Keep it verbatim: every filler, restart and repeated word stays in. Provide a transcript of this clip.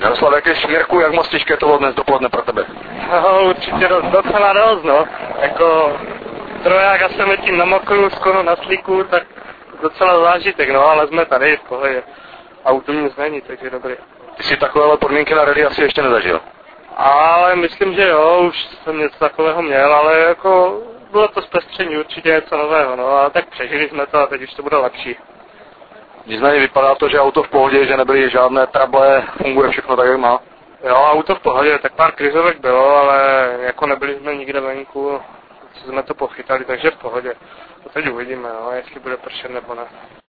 Jaroslav, jak je Šměrku, jak moc těžké to bylo dnes dopoledne pro tebe? No, určitě dost, docela dost, no. Jako troják a jsem tím na mokru, skoro na slíku, tak docela zážitek, no, ale jsme tady v pohodě. Auto nic není, takže dobrý. Ty si takovéhle podmínky na rally asi ještě nezažil? Ale myslím, že jo, už jsem něco takového měl, ale jako bylo to zpestření určitě něco nového, no, a tak přežili jsme to a teď už to bude lepší. Nicméně vypadá to, že auto v pohodě, že nebyly žádné trable, funguje všechno tak, jak má. Jo, auto v pohodě, tak pár krizovek bylo, ale jako nebyli jsme nikde venku, jsme to pochytali, takže v pohodě. A teď uvidíme, no, jestli bude pršet nebo ne.